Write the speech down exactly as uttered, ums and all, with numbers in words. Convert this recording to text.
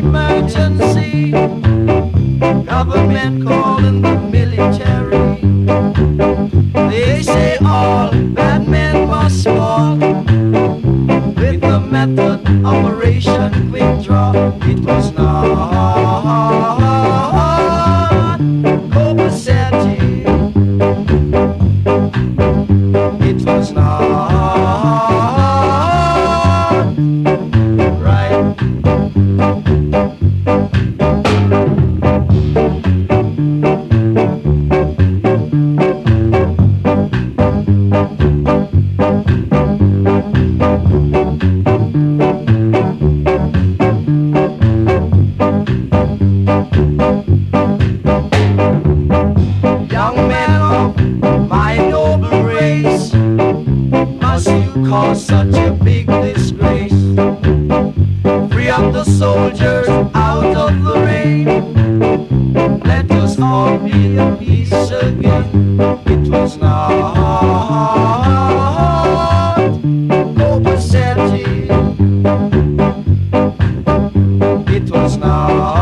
emergency. Government calling the military. They say all bad men must fall. With the method Operation Withdraw, it was not Copacetic. It was not right. Young men of my noble race, must you cause such a big disgrace? Free up the soldiers out of the rain. Let us all be at peace again. It was not Copacetic. It was not